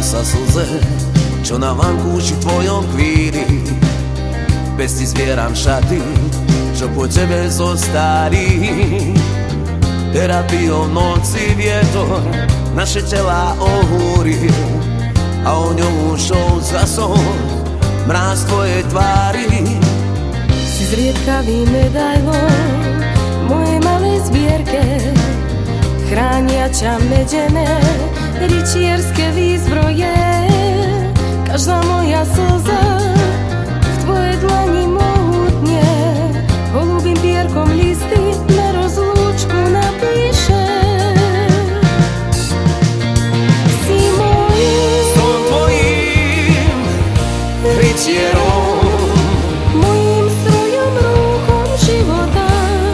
sa slze, čo na vankúši tvojom kvíri. Bez ti zbieram šaty, čo po tebe zostali. Terapiou noci vietor naše telá ohúril a o ňom ušol zrasom mráz tvojej tvári. Si zriedkavý medailom v mojej malej zbierke, chránia ťa medené rytierské výzbroje. Každá moja slza v tvojej dlani mohutne holubým pierkom listy na rozlúčku napíše. Si mojím, som tvojím rytierom, mojím strojom, rúchom života.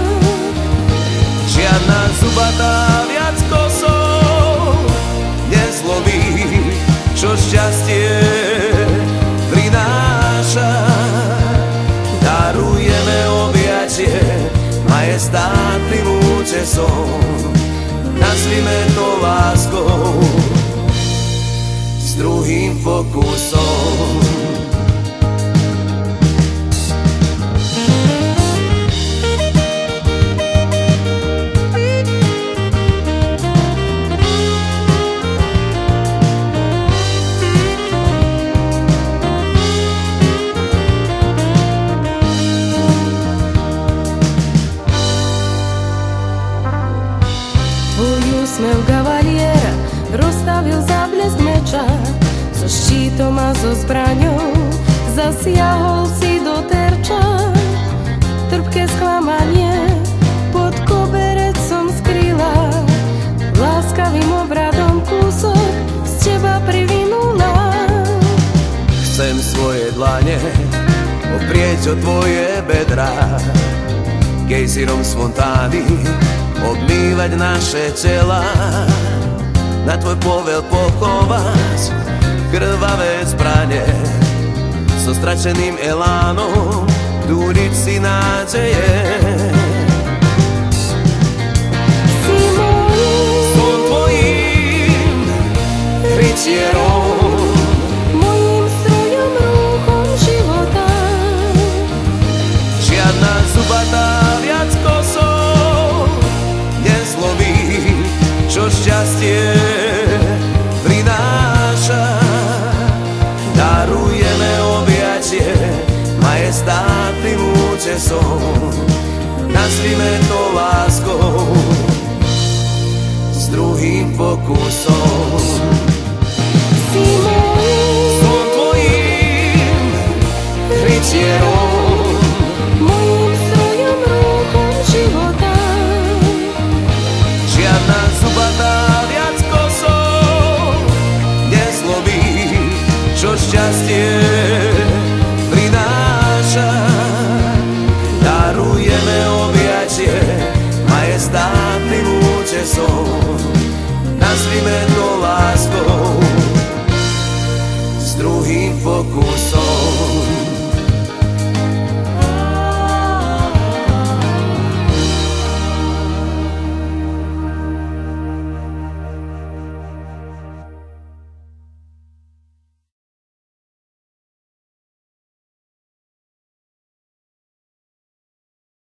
žiadna zubatá viac kosov nezlomí, čo šťastie prináša. Darujeme objatie majestátnym útesom, nazvime to láskou s druhým pokusom. Úsmev kavaliera rozstavil záblesk meča, so štítom a so zbraňou zasiahol si do terča. Trpké sklamanie pod koberecom skryla, láskavým obradom kúsok z teba privinula. Chcem svoje dlane oprieť o tvoje bedrá, gejzirom spontány obmývať naše tela, na tvoj povel pochovať krvavé zbrane, so stračeným elánom dúriť si nádeje. Si mojím, Som tvojím rytierom, mojím strojom, rúchom života. žiadna zubatá viac kosov nezlomí, čo šťastie prináša. Darujeme objatie majestátnym útesom, nazvime to láskou s druhým pokusom. Si mojím, Som tvojím rytierom,